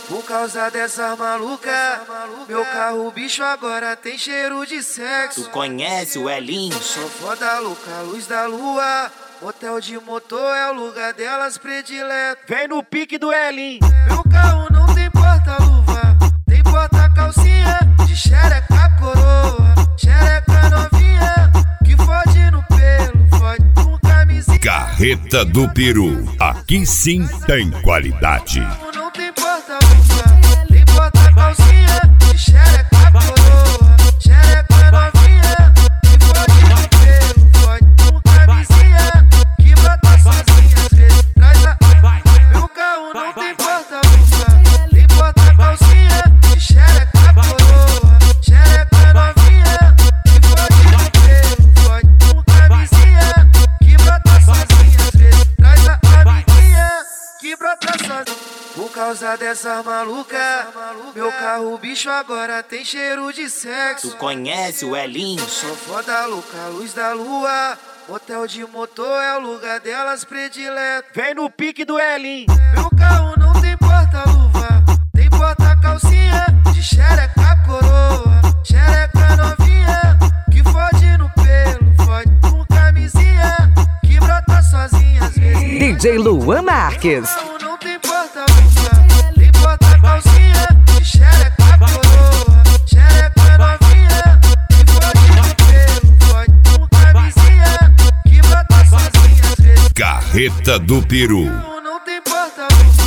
Por causa dessa maluca, meu carro bicho agora tem cheiro de sexo. Tu conhece o Elinho? Sou foda louca, luz da lua. Motel de motor é o lugar delas predileto. Vem no pique do Elinho. Meu carro não tem porta-luva, tem porta-calcinha de xereca coroa. Xereca novinha, que fode no pelo, fode com camisinha. Carreta do Peru, aqui sim tem qualidade. Não tem porta-luva, tem porta-calcinha de xereca coroa. Xereca novinha, que fode no pelo, fode com camisinha, que brota sozinha, às vezes traz a... Meu carro não tem porta-luva, tem porta-calcinha de xereca coroa. Xereca novinha, que fode no pelo, fode com camisinha, que brota sozinha, às vezes traz a amiguinha, que brota sozinha. Por causa dessa maluca, meu carro bicho agora tem cheiro de sexo. Tu conhece o Elinho? Sou foda louca, luz da lua. Motel de motor é o lugar delas predileto. Vem no pique do Elinho. Meu carro não tem porta-luva, tem porta-calcinha de xereca coroa. Xereca novinha, que fode no pelo, fode com camisinha, que brota sozinha às vezes. DJ Luan Marques. Não tem porta-luva, tem porta-calcinha de xereca coroa. Xereca novinha, que fode no pelo, fode com camisinha, que brota sozinha às vezes. Carreta do Peru. Não tem porta-luva.